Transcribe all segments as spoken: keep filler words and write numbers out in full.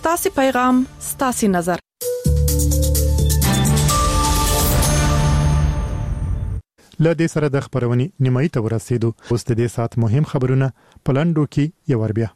ستاسو پیغام ستاسو نظر. له دې سره د خبرونې نیمایي ته ورسېدو. اوس د دې سات مهم خبرونه پلانډو کې یو ور بیا.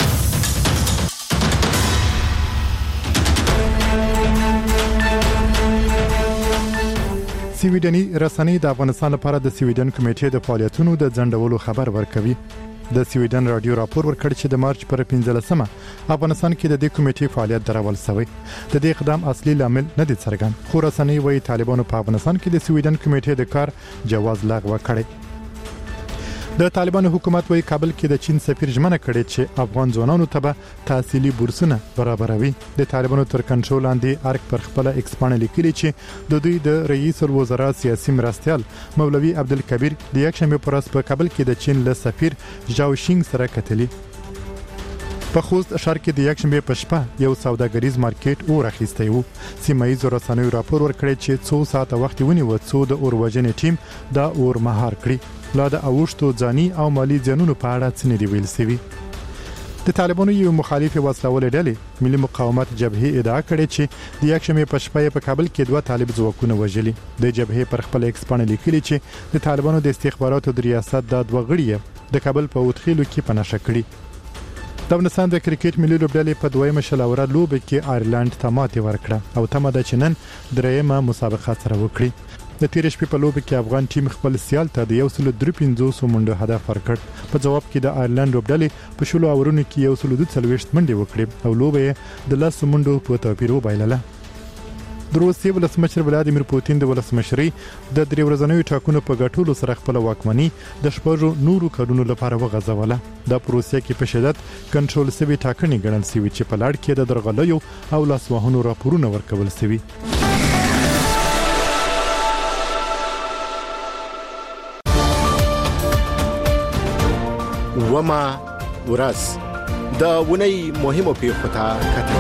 سویډني رسنۍ د افغانستان لپاره د سویډن کمیټې د فعالیتونو د ځنډولو خبر ورکوي. د سویډن رادیو راپور ورکړ چې د مارچ پر پنځلسمه افغانستان کې د دې کمیټې فعالیت درول شوی. د دې اقدام اصلي لامل نه دی څرګند، خو رسنۍ وايي طالبانو په افغانستان کې د سویډن کمیټې د کار جواز لغوه کړی. د طالبانو حکومت وايي کابل کې د چین سفیر ژمنه کړې چې افغان ځوانانو ته به تحصیلي بورسونه برابروي. د طالبانو تر کنټرول لاندې ارګ پر خپل ایکسپانه لیکلي چې د دوی د رئیس الوزرا سیاسي مرستيال مولوي عبدالکبیر د یک شنبه پر ورځ په کابل کې د چین له سفیر ژاو شینګ سره کتلي. په خوست ښار کې د یک شنبه په شپه یو سوداګریز مارکیټ اور اخیستی وو. سیمایي رسنیو راپور ورکړی چې څو ساعته وخت ونیو څو د اور وژنې ټیم دا اور مهار کړی. لا د اوښتو ځاني او مالی ځانونو په اړه څه نه دی ویل شوی. د طالبانو یو مخالف وسلواله ډلې ملي مقاومت جبهه ادعا کړې چې د یک شنبه په شپه په کابل کې دوه طالب ځواکونه وژلي. د جبهه پر خپل ایکسپانه لیکلي چې د طالبانو د استخباراتو د ریاست د دوه غړي د کابل په وټخیلو کې پناه کړی. د افغانستان د کرکټ ملي لوبډلې په دویمه شلاوره لوبه کې آیرلند ته ماتې ورکړه او تمه ده چې نن درېیمه مسابقه سره وکړي. د تیر شپې په لوبه کې افغان ټیم خپل سیال ته د یو سل درې پنځوس منډو هدف ورکړ. په جواب کې د آیرلند لوبډلې په شلو اورونو کې یو سل دوه څلوېښت منډې وکړې او لوبه د لس منډو په توپیر وبایلله. د روسیې ولسمشر ولادیمیر پوتین د ولسمشرۍ د درې ورځنیو ټاکنو په ګټلو سره خپل واکمني د شپږو نورو کډونو لپاره وغځوله. دا پروسه کې په شدت کنټرول شوی ټاکنې ګڼل شوی چې په لړ کې د درغلیو او لاسوهنو راپورونه ورکول شوی. وما ورځ د ونی مهمو پیښو ته کتل.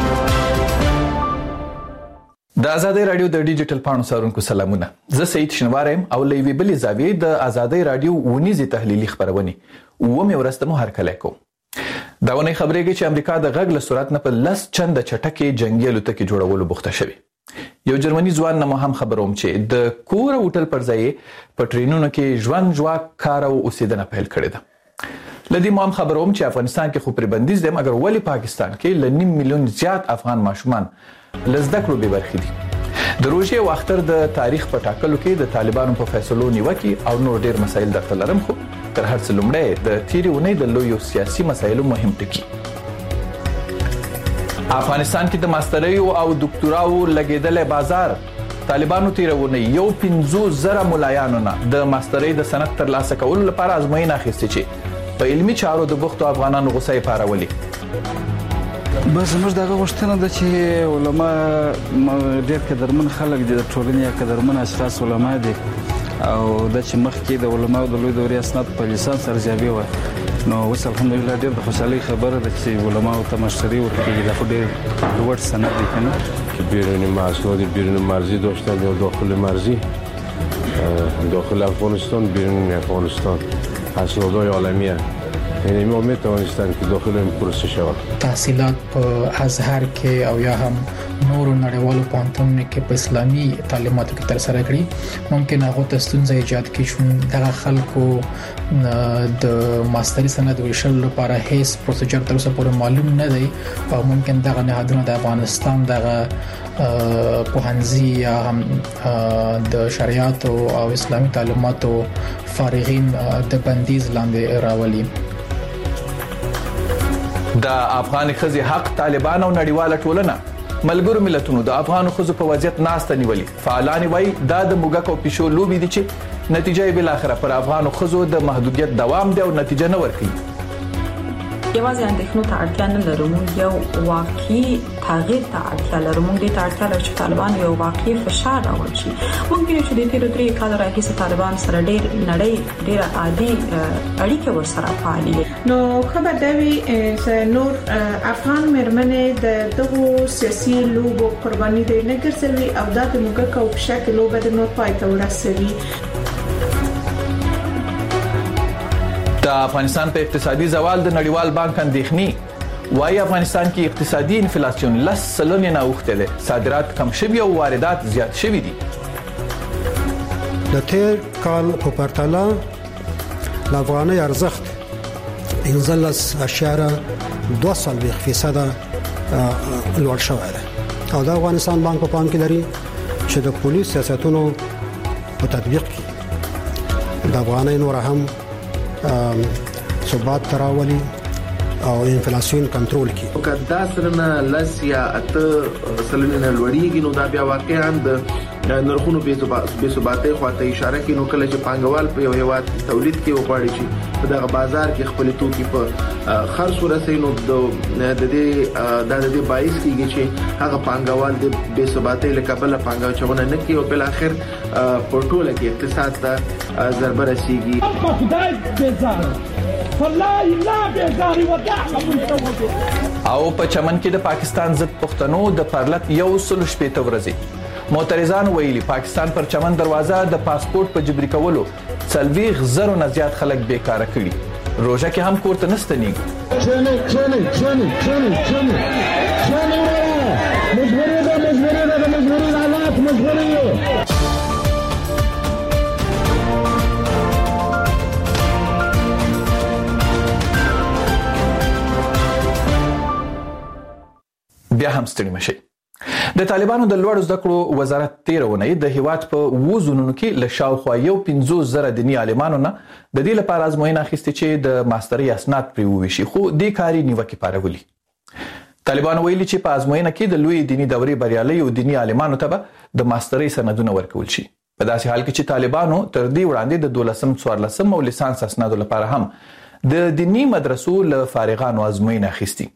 د آزادۍ رادیو د ډیجیټل پاڼو سارونکو سلامونه. زه سید شنوارم او لوی بلی زاویه د آزادۍ رادیو ونیزي تحلیلي خبرونه و مې ورسته مو هر کله کو. دا ونی خبرېږي چې امریکا د غږ له سرعت نه په لس چنده چټکه جنگي الوتکې جوړولو بوخته شوی. یو جرمني ځوان نه هم خبروم چې د کور هوټل پر ځای په ټرینونو کې ژوند جوا کار او اوسیدنه پیل کړې ده. لدی مو هم خبروم چې افغانستان کې خو پربندیز دی مګر ولی پاکستان کې لنیم میلیون زیات افغان ماشومان لزده کړو به برخې دي. د روژې او اختر د تاریخ په ټاکلو کې د طالبانو په فیصلو نیوکه او نور ډیر مسایل درته لرم، خو تر هر څه لومړی د تیری ونې د لویو سیاسي مسایلو مهم ټکی. افغانستان کې د ماستریو او ډاکټراو لګیدل بازار. طالبانو تیرونه یو پنځوس زره ملایانو نه د ماستری د سند تر لاسه کولو لپاره ازموینه اخیستې چې په علمي چارو د بوختو افغانانو غوسه پارولي. بس موږ دغه غوښتنه ده چې علما ډېر قدرمن خلک دي، د ټولنې قدرمن اشخاص علما دي او د چې مخکې د علماو د لوی دورې اسناد په لیسانس ارزیابي و. نو اوس الحمدلله ډېر د خوشحالۍ خبره ده چې علماو ته مشتری ورکړي. دا خو ډېر لوړ سند دی کنه. بیرون مسئولات بیرون مرزی داشتن یا داخل مرزی، داخل افغانستان بیرون افغانستان اسنادهای عالمیه. یعنی ما میتوانستن که داخل این پروسه شود. تحصیلات په ازهر کې او یا هم نورو نړیوالو پوهنتونونو کې په اسلامي تعلیماتو کې تر سره کړي، ممکن هغه ته ستونزې ایجاد کړي چې دغه خلکو د ماستري سند ویشل لپاره هیڅ پروسیجر تر اوسه پورې معلوم نه دی او ممکن دغه نهادونه د افغانستان دغه پوهنځي یا هم د شریعت او اسلامي تعلیماتو فارغین د بندیز لاندې راولي. د افغان خزي حق طالبان او نړیواله ټولنه ملګرو ملتونو د افغان خزو په وضعیت ناسته نیولې. فعالان وایي دا د موګک او پښو لوبي دي چې نتیجه یې بل اخره پر افغان خزو د محدودیت دوام دی او نتیجه نه ورکړي. یوازې اندېښنو ته اړتیا نه لرو، موږ یو واقعي تغییر ته اړتیا لرو. موږ دې ته اړتیا لرو چې طالبان یو واقعي فشار راوړي شي. ممکن چې د تیرو درې کالو راهیسې طالبان سره ډېر نړۍ ډېر عادي اړیکې ورسره فعالې نو خبر دی چې نور افغان مرمنې د دغو سیاسي لوبو قرباني دي نه ګرځوي او دا د موږ کو په شکل لوبه د نور پای ته ورسوي. د افغانستان په اقتصادي زوال د نړیوال بانک اندېښنې وايي افغانستان کې اقتصادي انفلیسیون لس سلنه نه اوخته ده، صادرات کم شوي او واردات زیات شوي دي. د تیر کال په پرتله د افغانۍ ارزښت پنځلس اشاره دوه څلوېښت فیصد لوړ شوی دی او د افغانستان بانک په پام کې لري چې د پولیس سیاستونو په تطبیق کې د افغانۍ نور هم ثبات تراولي او انفلیسیون کنټرول کی. کدا سرنه لسیا اته سلنه لوړیږي نو دا بیا واقعا د نرخونو به ثباتي خواته اشاره کوي. نو کله چې پانګوال په یو هیواد تولید کې وغواړي چې په دغه بازار کې خپل توکي په خرڅ ورسوي نو د دې د دې باعث کیږي چې هغه پانګوال د به ثباتي لکبل پانګوچونه نه کوي او بل اخر په ټوله کې اقتصاد ته ضربه رسیږي. او په چمن کې د پاکستان ضد پښتنو د پرلط یو سل شپېته ورځې معترضان ویلي پاکستان پر چمن دروازه د پاسپورت په جبري کولو څلوېښت زره نه زیات خلک بیکاره کړي. روژه کې هم کور ته نستنیږي. چنه چنه چنه چنه چنه چنه مجبوری ده مجبوری ده مجبوری حالات مجبوری بیا هم ستړي مشي. د طالبانو د لوړ زده کړو وزارت تیرونه د هیواد په وزونونو کې له شاوخوا یو پنځوس زره دیني عالمانو نه د دې لپاره ازموینه اخیستې چې د ماسترۍ اسناد پرې وویشي، خو دې کاري نیوکې پارولي. طالبانو ویلي چې په ازموینه کې د لوی دیني دورې بریالي او دیني عالمانو ته به د ماسترۍ سندونه ورکول شي، په داسې حال کې چې طالبانو تر دې وړاندې د دولسم څوارلسم او لیسانس اسنادو لپاره هم د دیني مدرسو له فارغانو ازموینه اخیستې.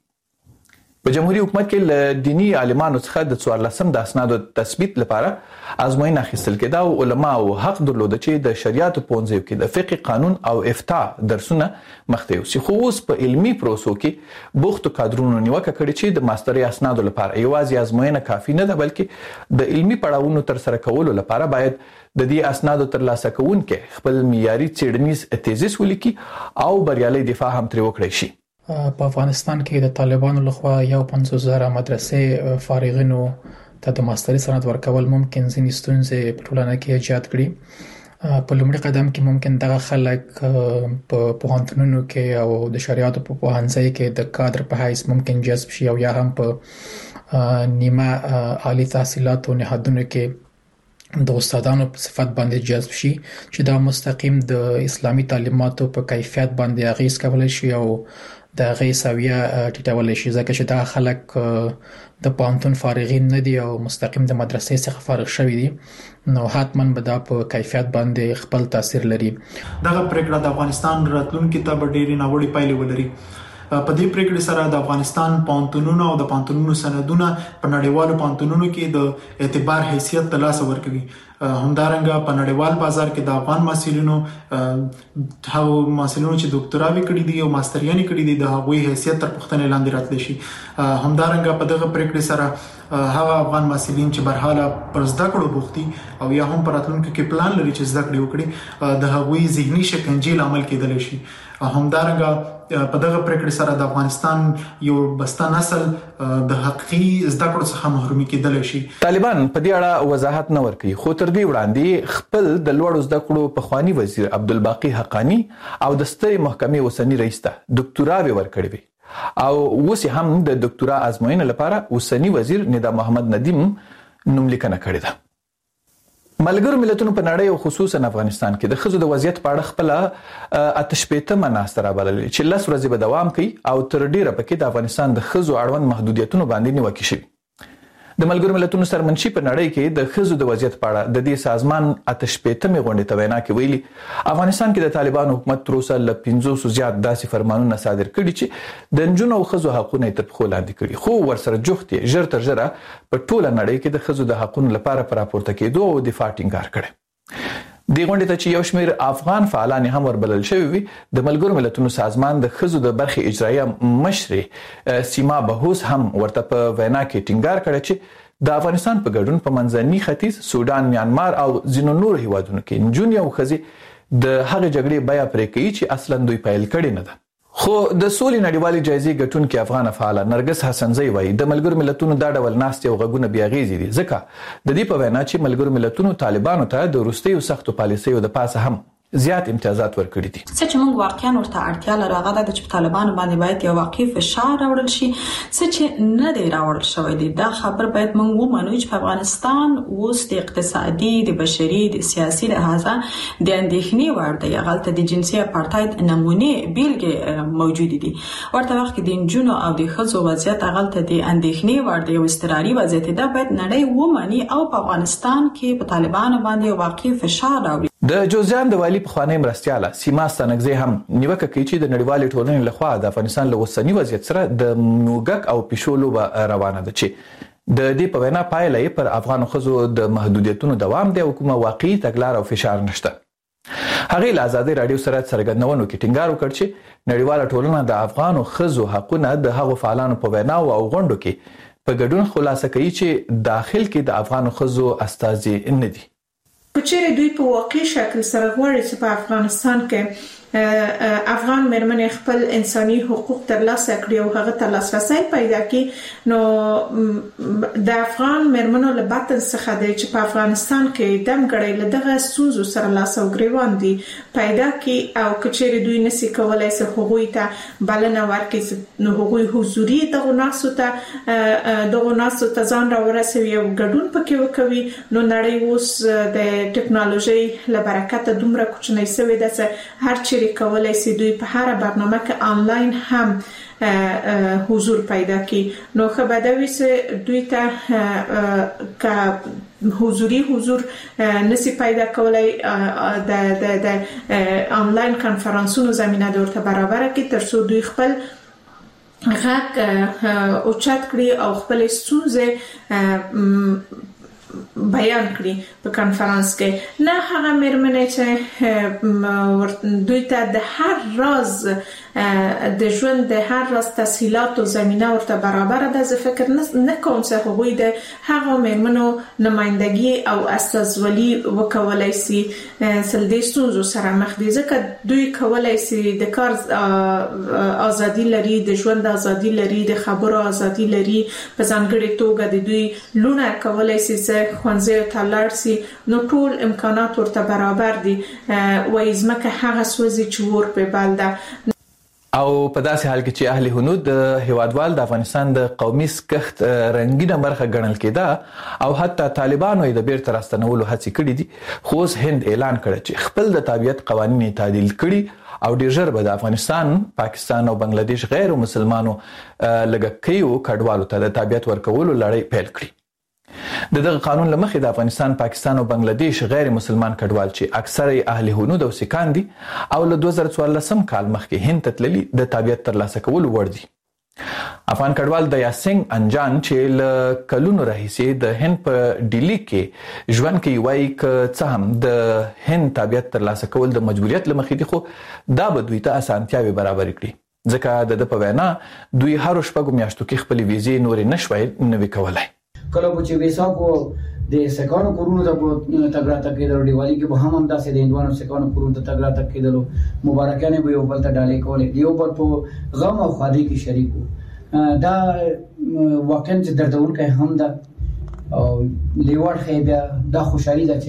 په جمهوریت حکومت کې له دینی عالمانو څخه د څوارلسم د اسنادو تثبیت لپاره ازموینه اخیستل کېده او علماو حق درلود چې د شریعت پوهنځیو کې د فقه، قانون او افتاء درسونه مخته یوسي. خو اوس په علمي پروسو کې بوختو کادرونو نیوکه کړې چې د ماسترۍ اسنادو لپاره یوازې ازموینه کافي نه ده، بلکې د علمي پړاوونو تر سره کولو لپاره باید د دې اسنادو ترلاسه کوونکي خپل معیاري څېړنیز تیزیس ولیکي او بریالي دفاع هم ترې وکړي شي. په افغانستان کې د طالبانو لخوا یو پنځوس زره مدرسې فارغینو ته د ماسترۍ سند ورکول ممکن ځینې ستونزې په ټولنه کې ایجاد کړي. په لومړي قدم کې ممکن دغه خلک په پوهنتونونو کې او د شریعت په پوهنځي کې د کادر په حیث ممکن جذب شي او یا هم په نیمه عالی تحصیلاتو نهادونو کې د استادانو په صفت باندې جذب شي چې دا مستقیم د اسلامي تعلیماتو په کیفیت باندې اغیز کولای شي او د غي سویه ټیټول شي، ځکه چې دا خلک د پانتون فارغین نه دي او مستقیم د مدرسې څخه فارغ شوي دي، نو حتماً به دا په کیفیت باندې خپل تاثیر لري. دغه پریکړه د افغانستان راتلونکي ته ډېرې ناوړه پایلې ولري. په دې پریکړې سره د افغانستان پانتونونو او د پانتونونو سندونه په نړیوالو پانتونونو کې د اعتبار حیثیت ترلاسه ورکوي. همدارنګه په نړیوال بازار کې د افغان محصلینو هغو محصلینو چې ډاکټراوي کړي دي او ماستریانې کړي دي د هغوی حیثیت تر پوښتنې لاندې راتلی شي. همدارنګه په دغه پریکړې سره هغه افغان محصلین چې برحاله پر زده کړو بوختي او یا هم پر راتلونکي کې پلان لري چې زده کړې وکړي د هغوی ذهني شکنجې لامل کېدلی شي. همدارنګه په دغه پریکړې سره د افغانستان یو بسته نسل د حقیقي زده کړو څخه محرومي کېدلی شي. طالبان په دې اړه وضاحت نه ورکوي، خو تر دې وړاندې خپل د لوړو زده کړو پخوانی وزیر عبدالباقي حقانی او د سترې محکمې اوسني رئیس ته ډاکټراوي ورکړې وي او اوس هم د ډاکټرا ازموینې لپاره اوسني وزیر ندا محمد ندیم نوملیکنه کړې ده. ملګرو ملتونو په نړۍ او خصوصا افغانستان کې د ښځو د وضعیت په اړه خپله اته شپېتمه ناسته رابللې چې لس ورځې به دوام کوي او تر ډیره پکې د افغانستان د ښځو اړوند محدودیتونو باندې نیوکې شوي. د ملګرو ملتونو سرمنشي په نړۍ کې د ښځو د وضعیت په اړه د دې سازمان اته شپېتمې غونډې ته وینا کې ویلي افغانستان کې د طالبانو حکومت تر اوسه له پنځوسو زیات داسې فرمانونه صادر کړي چې د نجونو او ښځو حقونه تر پښو لاندې کړي، خو ورسره جوخت یې ژر تر ژره په ټوله نړۍ کې د ښځو د حقونو لپاره پر راپورته کېدو او دفاع ټینګار کړي. د غونډې ته چې یو شمېر افغان فعالان هم وربلل شوي وي، د ملګرو ملتونو سازمان د ښځو د برخې اجرایه مشرې سیما بهوس هم ورته په وینا کې ټینګار کړی چې د افغانستان په ګډون په منځني ختیځ، سودان، میانمار او ځینو نورو هیوادونو کې نجونې او ښځې د هغې جګړې بیه پرې کوي چې اصلا دوی پیل کړې نه ده. خو د سولې نړیوالې جایزې ګټونکې افغان فعاله نرګس حسنزئی وایي د ملګرو ملتونو دا ډول ناستې او غږونه بیا غیزي دي ځکه د دې په وینا چې ملګرو ملتونو طالبانو ته د وروستیو سختو پالیسیو د پاسه هم زیات امتیازات ورکړي دي. څه چې موږ واقعا ورته اړتیا لرو هغه د چې طالبانو باندې باید یو واقعي فشار راوړل شي څه چې نه دی راوړل شوی دی. دا خبر باید موږ ومنو چې په افغانستان اوس د اقتصادي د بشري د سیاسي لحاظه د اندېښنې وړ دی. غلطه د جنسي اپارټاید نمونه بیلګې موجود دي. ورته وخت کې د انجونو او د ښځو وضعیت غلطه د اندېښنې وړ دی او استراري وضعیت دا باید نړۍ ومني او په افغانستان کې په طالبانو باندې واقعي فشار راوړي. د جوزجان د والی په خوانی مرستياله سیما ستنګزي هم نیوکه کوي چې د نړیوالې ټولنې لخوا د افغانستان له اوسنی وضعیت سره د موګک او پښولو روانه ده چې د دې په وینا پایله یې پر افغان خزو د محدودیتونو دوام دی او کومه واقعي تګلار او فشار نشته. هغه له آزادي رادیو سره څرګندونو کې ټینګار وکړ چې نړیواله ټولنه د افغان خزو حقونه د هغو فعالانو په وینا او غونډو کې په ګډون خلاصه کوي چې داخل کې د افغان خزو استازي نه دي. کچېره دوی په واقعي شکل سره غواړي چې په افغانستان کې افغان مېرمنې خپل انساني حقوق ترلاسه کړي او هغه ته لاسرسي پیدا کړي نو د افغان مېرمنو له باطن څخه د چې په افغانستان کې دمګړی له دغه سوزو سره لاس او ګریوان دي پیدا کړي او کچېره دوی نسي کولای چې هغوی ته بلنه ورکړي نو هغوی حضوري دغه ناسو ته دغه ناسو ته ځان راورسوي او ګډون پکې وکوي. نو نړۍ اوس د ټکنالوژي له برکته دومره کوچنۍ شوې ده چې هر چیرې کولای شي دوی په هر برنامه کې آنلاین هم حضور پیدا کړي. نو خبردوي چې دوی ته کا حضوري حضور نسی پیدا کولای د د د آنلاین کانفرنسونو زمينه ورته برابر کړي ترڅو دوی خپل غږ او چات کړي او خپل ستونزې بیان کړي په کانفرنس کې. نه هغه مېرمنې چې دوی ته د هر راز د ژوند د هر راز تسهیلات او زمينه ورته برابر ده. زه فکر نه کوم چې هغوی د هغه مېرمنو نمائندګي او استازولي وکولای شي سلدي ستونزو سره مخ دي ځکه دوی کولای شي د کار ازادي لري د ژوند ازادي لري د خبرو ازادي لري په ځانګړي توګه د دوی لونه کولای شي خوانځي ته لاړ شي نو ټول امکانات ورته برابر دي. وایي ځمکه هغه سوزي چې ور په بال ده. او په داسې حال کې چې اهل هنود د هیوادوال د افغانستان د قومي سکخت رنگینه برخه ګڼل کېده او حتی طالبانو یې د بیرته راستنولو هڅې کړې دي. خو اوس هند اعلان کړ چې خپل د تابعیت قوانین تعدیل کړي او ډیر ژر به د افغانستان، پاکستان او بنگلاديش غیر مسلمانو لږکیو کډوالو ته د تابعیت ورکولو لړۍ پیل کړي. د دغه قانون لمخې د افغانستان، پاکستان او بنگلاديش غیر مسلمان کډوال چې اکثره اهل هنود او سکان دي او له دوه زره څوارلسم کال مخکې هند ته تللي د تابعیت ترلاسه کولو وړ دي. افغان کډوال د یاسنګ انجان چې له کلونو راهیسې د هند په ډیلی کې ژوند کوي وایي که څه هم د هند تابعیت ترلاسه کول د مجبوریت لمخې دي خو دا به دوی ته اسانتیاوې برابر کړي ځکه د ده په وینا دوی هر شپږو میاشتو کې خپلې ویزې نورې نشوی نوي کولای. کله چې ویسا کو د سکانو کورونو ته تګراته کېدل دیوالي کې به هم هم داسې د هندوانو سکانو کورونو ته تګراته کېدل مبارکانه به یو بل ته ډالې کولې دیو پر په غم او خادي کې شریکو. دا واقعا چې دردونکې هم ده او لیوړ خیبه دا خوشحالي ده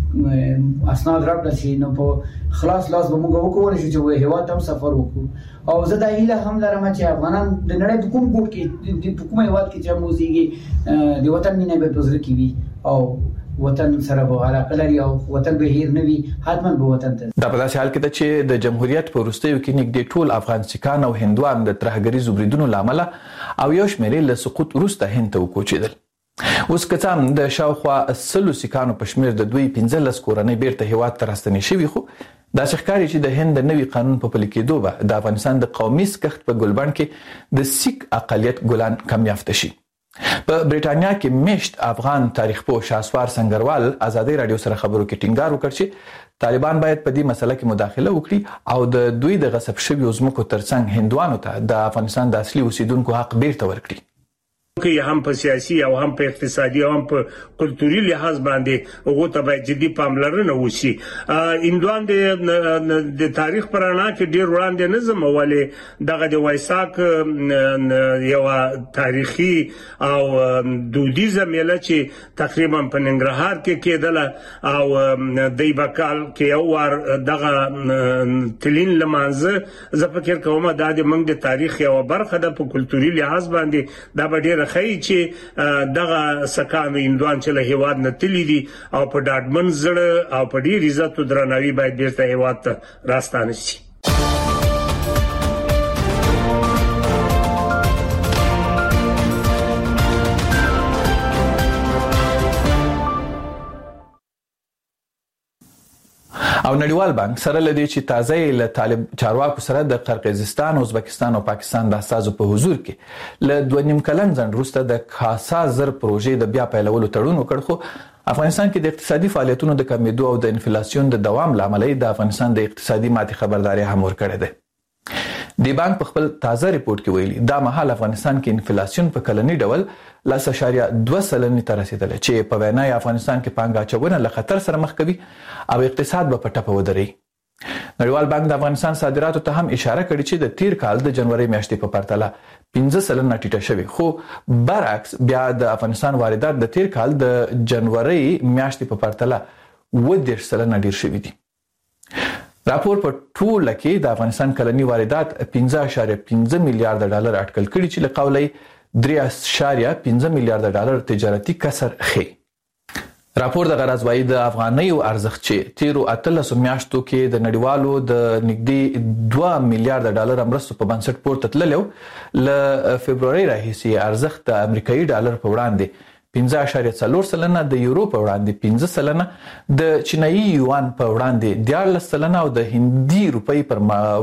چې اسناد راکړل شي نو په خلاص لاس به موږ وکولای شو چې هوا ته سفر وکړو. او زه دا هیله هم لرم چې افغانان د نړۍ په کوم ګوټ کې د کومه هیواد کې چې موزيږي د وطن مینه به پزره کې وي او وطن سره به علاقه لري او وطن به هیر نه وي حتما به وطن ته. دا په داسې حال کې ده چې د جمهوریت په وروستیو کې نږدې ټول افغان سکان او هندوان د ترهګریزو بریدونو له امله او یو شمېرې له سقوط وروسته هند ته وکوچېدل. اوس که څه هم د شاوخوا سلو سکانو په شمېر د دوی پنځلس کورنۍ بیرته هیواد ته راستنې شوي خو دا ښکاري چې د هند د نوي قانون په پلي کېدو به د افغانستان د قومي سکخت په ګلبڼ کې د سیک اقلیت ګلان کم یافته شي. په بریټانیا کې میشت افغان تاریخ پوه شاسوار سنگروال آزادي رادیو سره خبرو کې ټینګار وکړ چې طالبان باید په دې مسله کې مداخله وکړي او د دوی د غصب شویو ځمکو ترڅنګ هندوانو ته د افغانستان د اصلي اوسیدونکو حق بیرته ورکړي. کې هم په سیاسي او هم په اقتصادي او هم په کلتوري لحاظ باندې هغه ته باید جدي پاملرنه وشي. هندوان د د تاریخ پرانا کې ډیر وړاندې نظم ولې دغه د وایساک یو تاریخي او دودیزه میله چې تقریبا په ننګرهار کې کېدله او د بکال کې یو ور دغه تلین لمانځه زه فکر کوم دا د موږ د تاریخ یو برخه ده په کلتوري لحاظ باندې دا به ډیره خی چې دغه سکان هندوان چې له هیواد نه تللی دي او په ډاډمن زړه او په ډیر عزت او درناوي باید بیرته هیواد ته راستانه شي. او نړیوال بانک سره لدی چې تازه له طالب چارواکو سره د قرقیزستان، ازبکستان او پاکستان د اساسو په حضور کې له دوه نیم کلن ځنډ وروسته د خاصه زر پروژې د بیا پیلولو تړون وکړ. خو افغانستان کې د اقتصادي فعالیتونو د کمیدو او د انفلیسیون د دوام لامل د افغانستان د اقتصادي ماتې خبرداري هم ورکړې ده. د بانک په خپل تازه ریپورت کې ویلي دا مهال افغانستان کې انفلیسیون په کلنی ډول لاس اشاریه دوه سلنې ته رسیدله چې په وینا افغانستان کې پانګه اچونه له خطر سره مخ کوي او اقتصاد به په ټپه ودري. نړیوال بانک د افغانستان صادراتو ته هم اشاره کړې چې د تیر کال د جنوري میاشتې په پرتله پنځه سلنه ټیټه شوې، خو برعکس بیا د افغانستان واردات د تیر کال د جنوري میاشتې په پرتله اووه دېرش سلنه ډیر شوي دي. راپور په ټوله کې د افغانستان کلنی واردات پنځه اعشاریه پنځه میلیارډ ډالر اټکل کړي چې له قولې درې اعشاریه پنځه میلیارډ ډالر تجارتي کسر خي. راپور د غرض وايي د افغانۍ او ارزښت چې تیرو اتلس میاشتو کې د نړیوالو د نږدې دوه میلیارډ ډالر مرستو په بنسټ پورته تللو له فبرवरी راهیسې ارزښت د امریکایي ډالر په وړاندې پنځه اعشاریه څلور سلنه، د یورو په وړاندې پنځه سلنه، د چینایي یوان په وړاندې دیارلس سلنه او د هندي روپۍ پر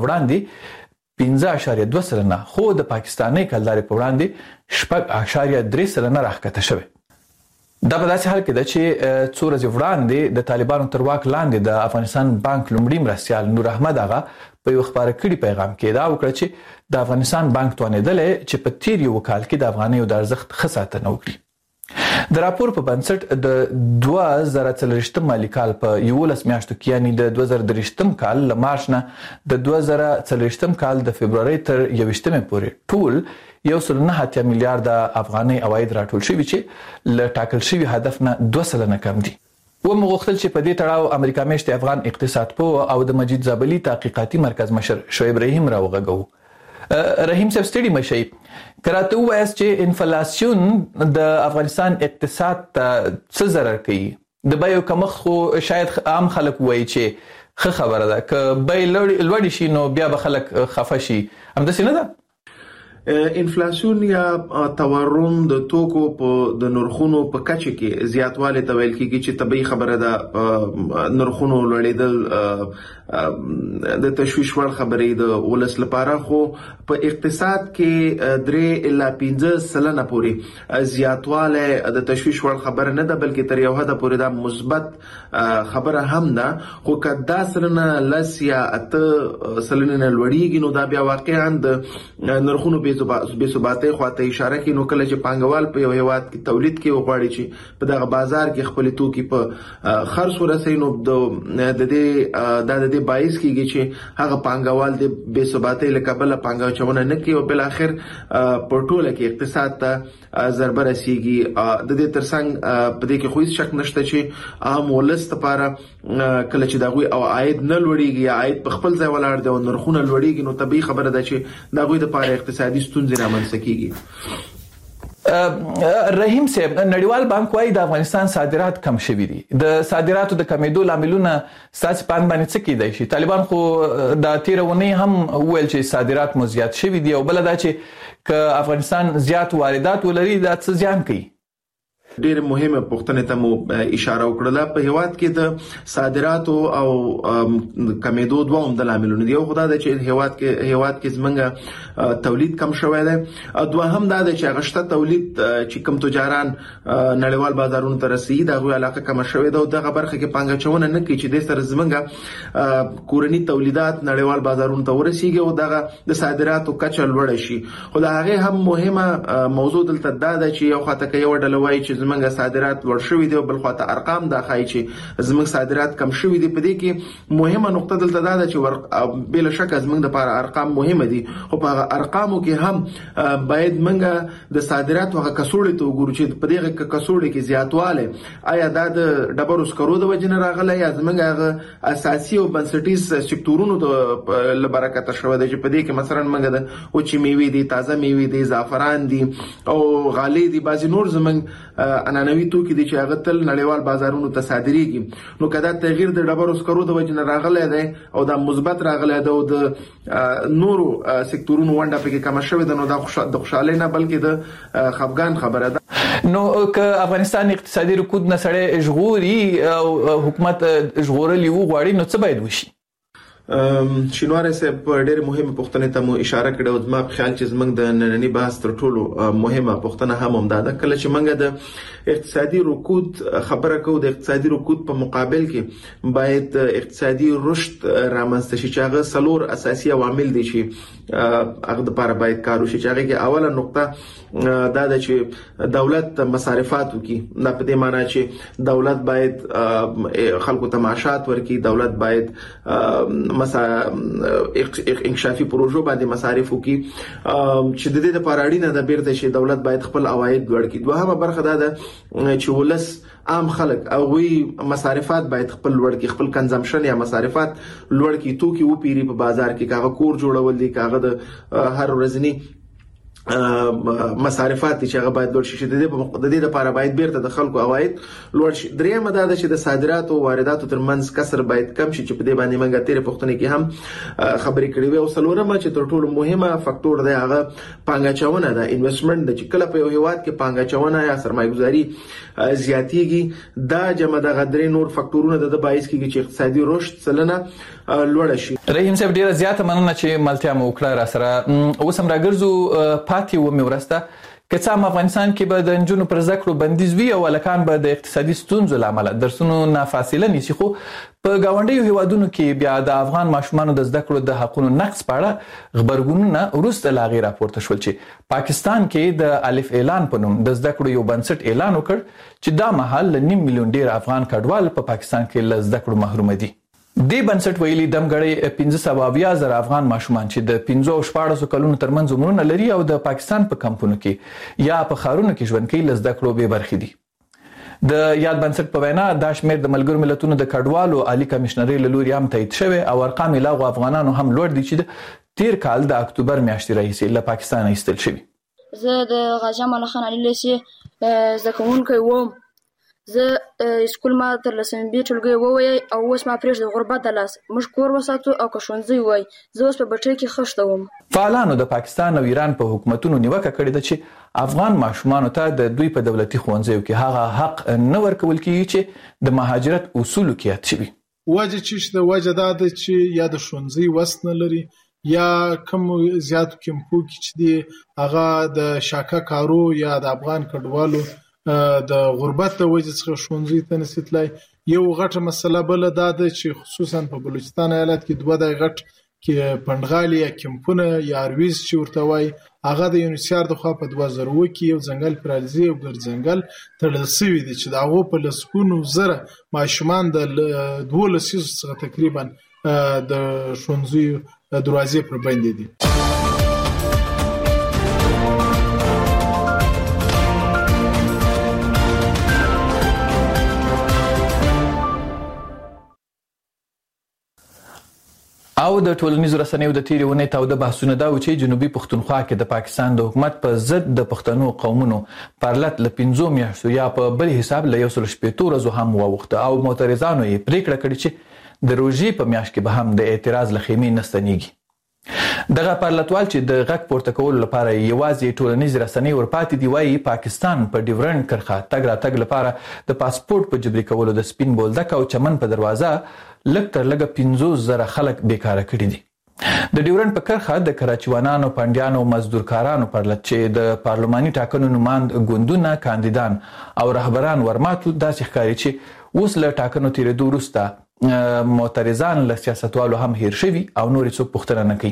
وړاندې پنځه اعشاریه دوه سلنه، خو د پاکستاني کلدارې په وړاندې شپږ اعشاریه درې سلنه راښکته شوې. دا په داسې حال کې ده چې څو ورځې وړاندې د طالبانو تر واک لاندې د افغانستان بانک لومړي مرستیال نور احمد آغا په یو خبره کړي پیغام کې دا وکړه چې د افغانستان بانک توانېدلی چې په تیر یو کال کې د افغانیو د ارزښت ښه ساتنه وکړي. د راپور په بنسټ د دوه زره څلوېښتم مالي کال په یولس میاشتو کې یعنی د دوه زره دېرشم کال له مارچ نه د دوه زره څلوېښتم کال د فبرवरी تر یوویشتمې پورې ټول یو سل نه اتیا میلیارډ افغاني عواید راټول شوي چې له ټاکل شوي هدف نه دوه سلنه کم دي. ومو غوښتل چې په دې تړاو امریکا میشتې افغان اقتصاد پوه او د مجید زابلي تحقیقاتي مرکز مشر شعیب رحیم راوغږوو. رحیم صاحب ستړي مشئ، کراته وایست چې انفلیسیون د افغانستان اقتصاد ته څه ضرر کوي؟ د بیو کمښت خو شاید عام خلک وایي چې ښه خبره ده، که بیې لوړې شي نو بیا به خلک خفه شي، همداسې نه ده؟ انفلیسیون یا تورم د توکو په د نرخونو په کچه کې زیاتوالی ته ویل کېږي چې طبیعي خبره ده. نرخونو لوړېدل د تشویش وړ خبرې د ولس لپاره، خو په اقتصاد کې درې الا پنځه سلنه پورې زیاتوالی د تشویش وړ خبره نه ده، بلکې تر یو حده پورې دا مثبت خبره هم ده. خو که دا سلنه لس یا اته سلنې نه لوړېږي نو دا بیا واقعا د نرخونو بې ثباتۍ خواته اشاره کوي. نو کله چې پانګوال په یو هیواد کې تولید کوي وغواړي چې په دغه بازار کې خپل توکي په خرڅ ورسوي، نو د دې د دې باعث کیږي چې هغه پانګوال د بې ثباتۍ له کبله پانګه اچونه نه کوي او بل اخر په ټوله کې اقتصاد ته ضربه رسیږي. د دې ترڅنګ په دې کې خو هیڅ شک نشته چې عام ولس لپاره کله چې دغوی او عاید نه لوړیږي یا عاید په خپل ځای ولاړ دی او نرخونه لوړیږي، نو طبیعي خبره ده چې دغوی لپاره اقتصادي ستونزې رامنځته کیږي. رحیم صاحب، نړیوال بانک وايي د افغانستان صادرات کم شوي دي. د صادراتو د کمیدو لاملونه ستاسو په اند باندې څه کیدای شي؟ طالبان خو د تیره اونۍ هم وویل چې صادرات مو زیات شوي دي، او بل دا چې که افغانستان زیات واردات ولري دا څه زیان کوي؟ ډېر مهمه پوښتنه ته مو اشاره وکړه. په هیواد کې د صادراتو او کمیدو دوه عمده لاملونه دي. یو خدای د چې هیواد کې هیواد کې زمونږ تولید کم شوی دی، دوه هم دا د چې غشته تولید چې کم تجاران نړیوال بازارونو ته رسیدي دا غوې علاقه کم شوی دی او دغه برخه کې پانګه چونه نه کوي چې د سر زمونږ کورنی تولیدات نړیوال بازارونو ته ورسیږي او دغه د صادراتو کچه لوړ شي. خو دا هغه هم مهمه موضوع دلته دا ده چې یو خاطر کې یو ډله وایي چې زمونږ صادرات لوړ شوی دي او بل خاطر ارقام دا ښایي چې زمونږ صادرات کم شوی دي. په دې کې مهمه نقطه دلته دا ده چې بل شک زمونږ لپاره ارقام مهمه دي، خو په ارقامو کې هم باید منګه د صادراتو هغه کڅوړې ته وګورو چې په دې کڅوړې کې زیاتواله آیا دا د ډبرو سکرو د وجنه راغلی یا زمونږ هغه اساسي او بنسټیز سکتورونو ته لبرکت شوه د چې په دې کې مثلا منګه د اوچې میوې دي، تازه میوې دي، زعفران دي او غالۍ دي، بعضی نور زمونږ عنعنوي توکي دي چې هغه تل نړیوال بازارونو ته صادرېږي. نو کدا تغییر د ډبرو سکرو د وجنه راغلی دی او دا مثبت راغلی دی او د نورو سکتورونو ونډه پکې کم شوه ده، نو دا د خوشاله نه بلکې د خفګان خبره ده. نو که افغانستان اقتصادي رکود نه سره ژغوري او حکومت ژغورلی وو غواړي نو څه باید وشي؟ شینواره صاحب ډېر مهمه پوښتنه ته مو اشاره کړې او زما په خیال چې زمنګ د نننی بحث تر ټولو مهمه پوښتنه هم هم ده. کله چې منګه د اقتصادي رکود خبره کوو د اقتصادي رکود په مقابل کې باید اقتصادي رشد رامنځته شي چې هغه څلور اساسي عوامل دي چې هغه لپاره باید کار وشي. چې هغه کې اوله نقطه دا ده چې دولت مصارفاتو کې دا په دې معنی چې دولت باید خلکو ته معاشات ورکړي، دولت باید مسا انکشافي پروژو باندې مصارف وکي چې د دې لپاره اړینه ده بیرته چې دولت باید خپل عواید لوړ کړي. دوهمه برخه ده چې ولس عام خلک او وی مصارفات باید خپل لوړ کړي، خپل کنزمپشن یا مصارفات لوړ کړي، توکي و پیری په بازار کې کاغه کور جوړول دي، کاغه د هر ورځنی مصارفات چې هغه باید لوړ شي. د دې د دې لپاره باید بیرته د خلکو عواید لوړ شي. درېمه دا ده چې د صادراتو او وارداتو ترمنځ کسر باید کم شي چې په دې باندې منګه تیرې پښتنې کې هم خبرې کړې وي. او څلورمه چې تر ټولو مهمه فاکتور دی هغه پانګه چونه ده، انویسټمنټ د چې کله په یو هیواد کې پانګه چونه یا سرمایه‌ګذاري زیاتیږي دا جمع د غدري نور فاکتورونه د باعث کیږي چې اقتصادي رشد سلنه لوړ شي. رحیم صاحب ډیره زیاته مننه چې ملتیا مو وکړه را سره. اوس هم راګرځو پاتې و مې ورسته که څه هم افغانستان کې به د نجونو پر زده کړو بندیز وي او هلکان به د اقتصادي ستونزو له امله درسونو نه فاصله نیسي، خو په ګاونډیو هیوادونو کې بیا د افغان ماشومانو د زده کړو د حقونو نقض په اړه غبرګونونه وروسته له هغې راپورته شول چې پاکستان کې د الف اعلان په نوم د زده کړو یو بنسټ اعلان وکړ چې دا مهال له نیم میلیون ډیر افغان کډوال په پاکستان کې له زده کړو محروم دي. دې بنسټ ویلي دمګړی پنځه سوه اویا زره افغان ماشومان چې د پنځو او شپاړسو کلونو ترمنځ عمرونه لري او د پاکستان په کمپونو کې یا په ښارونو کې ژوند کوي له زده کړو بې برخې دي. د یاد بنسټ په وینا دا شمېر د ملګرو ملتونو د کډوالو عالی کمشنرۍ له لوري هم تایید شوی او ارقام یې له هغو افغانانو هم لوړ دي چې د تیر کال د اکتوبر میاشتې راهیسې له پاکستانه ایستل شوي. زه د غازي امان الله خان علي لیسې زده کوونکی وم. زه اسکول ما تر لسمې بي ټولګي ووایي او اوس ما پرېږده غربت د لاس موږ کور وساتو او که ښوونځی وای زه اوس په بټۍ کې خښته وم. فعالانو د پاکستان او ایران په حکومتونو نیوکه کړې ده چې افغان ماشومانو ته د دوی په دولتي ښوونځیو کې هغه حق نه ورکول کیږي چې د مهاجرت اصولو کې یاد شوي. وجه چې د وجه دا ده چې یا د ښوونځي وس نه لري یا کم زیاتو کمپو کې چې دی هغه د شاکه کارو یا د افغان کډوالو د غربت د وجه څخه ښوونځي ته نشي تلای. یو غټه مسله بل دا ده چې خصوصا په بلوچستان ایالت کې دوه د غټ کې پندغالي یا کمپونه یا ارویز چې ورته وای هغه د یونیسیار د خوا په دوه زره اووه کې یو ځنګل پرالزي او ګرځنګل تړل شوی دی چې دا هغو په لسګونو زره ماشومان د دوه لسیزو څخه تقریبا د ښوونځیو دروازې پر بندې دي. او د ټولنیزو رسنیو د تیرې ونې تاوده بحثونه دا و چې جنوبي پښتونخوا کې د پاکستان د حکومت په ضد د پښتنو قومونو پرلت له پنځو میاشتو یا په بل حساب له یو سل شپېتو ورځو هم واوښته او معترضانو یې پریکړه کړې چې د روژې په میاشت کې به هم د اعتراض له خیمې نه ستنېږي. دغه پرلطوال چې د غږ پورته کولو لپاره یوازې ټولنیز رسنۍ ورپاتې دی وایي پاکستان په ډیورنډ کرښه تګ راتګ لپاره د پاسپورت په جبري کولو د سپین بولدک او چمن په دروازه لږ تر لږه پنځوس زره خلک بیکاره کړي دي. د ډیورنډ په کرښه د کراچیوانانو، پنډیانو او مزدورکارانو پرلط چې د پارلماني ټاکنو نوماند ګوندونه، کاندیدان او رهبران ورماتل داسې ښکاري چې اوس له ټاکنو تیرېدو وروسته معترضان له سیاستوالو هم هیر شوي او نور څوک پوښتنه نه کوي.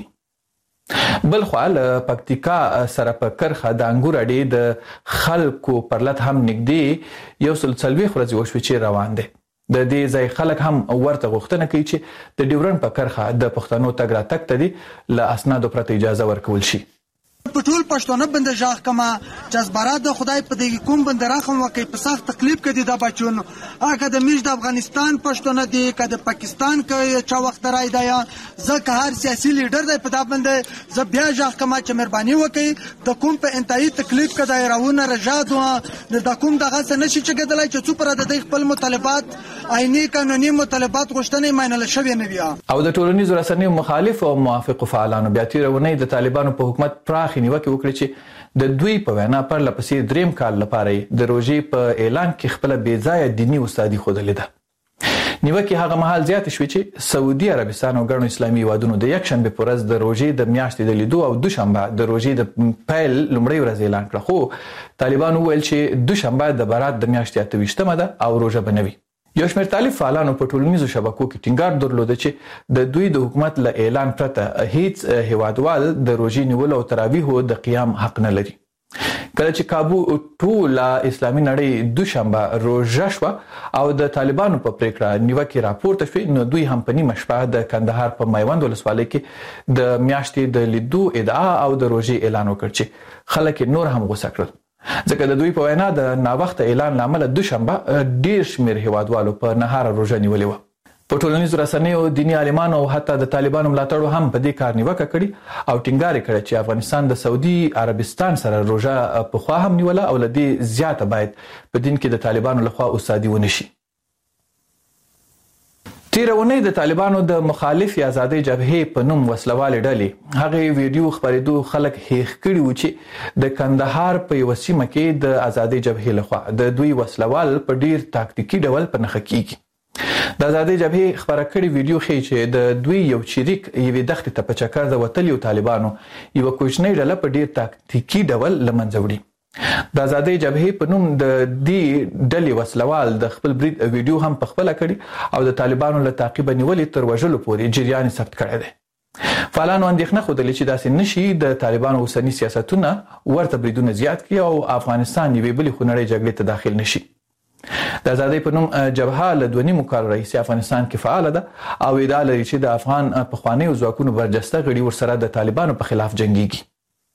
بل خوا له پکتیکا سره په کرښه د انګور اډې د خلکو پرلط هم نږدې یو سل څلوېښت ورځې وشوې چې روان دی. د دې ځای خلک هم ورته غوښتنه کوي چې د ډیورنډ په کرښه د پښتنو تګ راتګ ته دي له اسنادو پرته اجازه ورکول شي. په ټول پښتون بند ژغ کما جذبارات د خدای په دې کوم بند راخم وکي په سخت تکلیف کې دي د بچون اګه د میش د افغانستان پښتون دي که د پاکستان کې چا وخت راي دی ځکه هر سیاسي لیډر دی په دا بند ز بیا ژغ کما چې مهرباني وکي د کوم په انتهایی تکلیف کې د راونه رجاد و د کوم دغه څه نشي چې کېدلای چې څو پر د خپل مطالبات عیني قانوني مطالبات غوښتنې مینل شوی نه بیا. او د ټولنیزو رسنیو مخالف او موافق فعالانو بیا تیرونه د طالبانو په حکومت پراخ نیوکه وکړي چې د دوی په وینا پر لپسې دریم کال لپاره د روژې په اعلان کې خپل بې ځایه دیني استادي ښودلې ده. نیوکه هغه مهال زیات شوې چې سعودي عربستان او ګڼو اسلامي هیوادونو د یکشنبه په ورځ د روژې د میاشتې د لیدو او دوشنبه د روژې د پیل لومړۍ ورځ اعلان کړه، خو طالبانو ویل چې دوشنبه د برات د میاشتې اته ویشتمه ده او روژه به نه وي. یو شمېر طالب فعالانو په ټولنیزو شبکو کې ټینګار درلوده چې د دوی د حکومت له اعلان پرته هیڅ هیوادوال د روژې نیولو او تراویحو د قیام حق نه لري. کله چې کابو ټوله اسلامي نړۍ دوشنبه روژه شوه او د طالبانو په پریکړه نیوکې راپورته شوې، نو دوی هم په نیمه شپه د کندهار په میوند ولسوالۍ کې د میاشتې د لیدو ادعا او د روژې اعلان وکړ چې خلک نور هم غوسه کړل، ځکه د دوی په وینا د ناوخته اعلان لامل دوشنبه ډیر شمیر هیوادوالو په نهار روژه نیولې و. په ټولنیزو رسنیو دیني عالمانو او حتی د طالبانو ملاتړو هم په دې کار نیوکه کړي او ټینګار کړي چې افغانستان د سعودي عربستان سره روژه په خوا هم نیوله او لدې زیاته باید په دین کې د طالبانو لخوا استادي ونشي. تیرونه د طالبانو د مخالف آزادۍ جبهې په نوم وسلوال ډلې هغه ویډیو خبرېدو خلک هیښ کړي و چې د کندهار په یو سیمه کې د آزادۍ جبهې لخوا د دوی وسلوال په ډیر تاکتیکي ډول په نښه کیږي. د آزادۍ جبهې خبره کړې ویډیو ښیي چې د دوی یو چریک یوې دښتې ته په چکر د وتلیو طالبانو یوه کوچنۍ ډله په ډیر تاکتیکي ډول له منځه وړي. د آزادۍ جبهې په نوم د دې ډلې وسلوال د خپل برید ویډیو هم په خپله کړي او د طالبانو له تعقیبه نیولې تر وژلو پورې جریان ثبت کړی دی. فعالانو اندېښنه ښودلې چې داسې نشي د طالبانو اوسني سیاستونه ورته بریدونه زیات کړي او افغانستان یوې بلې خونړۍ جګړې ته داخل نشي. د آزادۍ په نوم جبهه له دوه نیمو کال راهیسې افغانستان کې فعاله ده او ادعا لري چې د افغان پخوانیو ځواکونو برجسته غړي ورسره د طالبانو په خلاف جنګیږي.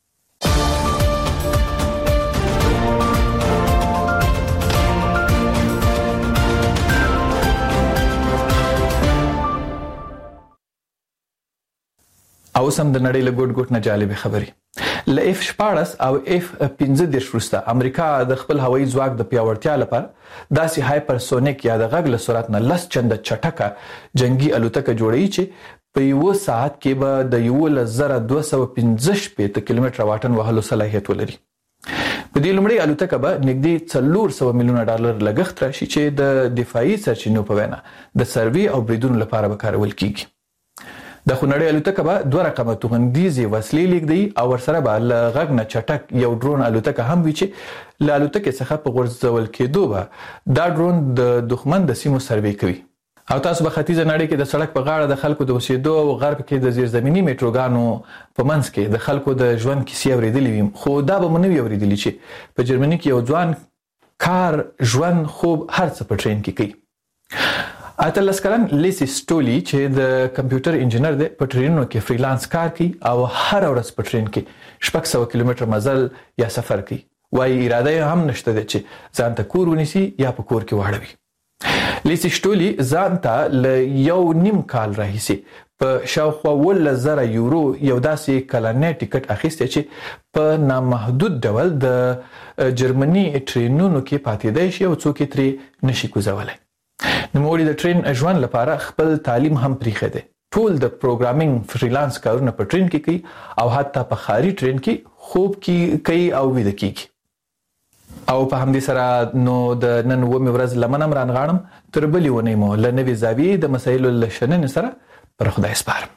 او سم د نړۍ له ګوټ ګوټ نه جالب خبرې ل اف شپاړس او اف پنځه دېرش وروسته امریکا د خپل هوایي ځواک د پیاوړتیا لپاره داسې هایپرسونیک یا د غږ له سرعت نه لس چنده چټکه جنگي الوتکه جوړوي چې په یو ساعت کې به د یولس زره دوه سوه پنځه شپېته کیلومتره واټن وهلو صلاحیت ولري. په دې لومړۍ الوتکه به نږدې څلور سوه میلیونه ډالر لګښت راشي چې د دفاعي سرچینو په وینا د سروې او بریدونو لپاره به کارول کیږي. د خونړۍ الوتکه به دوه رقمه توغندیزې وسلې لیږدوي او ورسره به له غږ نه چټک یو ډرون الوتکه هم وي چې له الوتکې څخه په غورځول کېدو به دا ډرون د دښمن د سیمو سروې کوي. او تاسو به ختیځه نړۍ کې د سړک په غاړه د خلکو د اوسېدو او غرب کې د زیرزمیني میټروګانو په منځ کې د خلکو د ژوند کیسې اورېدلې وي، خو دا به مو نه وي اورېدلي چې په جرمني کې یو ځوان کار ژوند خوب هر څه په ټرین کې کوي. اتلس کلن لیسی سټولی چې د کمپیوټر انجینر دی په ټرینونو کې فریلانس کار کوي او هر ورځ په ټرین کې شپږ سوه کیلومتره مزل یا سفر کوي. وایي اراده هم نشته ده چې ځان ته کور ونیسي یا په کور کې واړوي. لیسی سټولی ځان ته له یو نیم کال راهیسې په شاوخوا اوولس زره یورو یو داسې کلنی ټیکټ اخیستی چې په نامحدود ډول د جرمني ټرینونو کې پاتېدی شي او څوک یې ترې نشي کوزولی. نوموړي د ټرین ژوند لپاره خپل تعلیم هم پریښی دی. ټول د پروګرامینګ فریلانس کارونه په ټرین کې کوي او حتی په خاري ټرین کې خوب کې کوي او ویده کیږي. او په همدې سره نو د نن ومه ورځ لمنم رانغاړم تر بلې ونی مو لنوي زاویې د مسایلو لشنن سره پر خدای سپارم.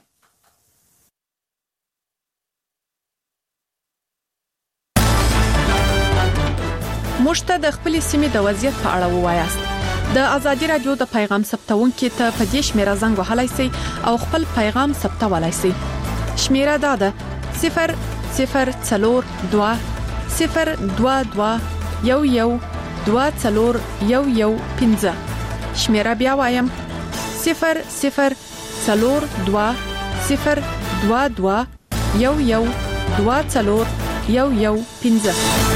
موږ ته د خپل سیمې د وضعیت په اړه ووایاست. د ازادي رادیو د پیغام ثبتونکو ته په دې شمیره زنګ وهلای شئ او خپل پیغام ثبتولای شئ. شمیره دا ده صفر صفر څلور دوه صفر دوه دوه یو یو دوه څلور یو یو پنځه. شمیره بیا وایم صفر صفر څلور دوه صفر دوه دوه یو یو دوه څلور یو یو پنځه.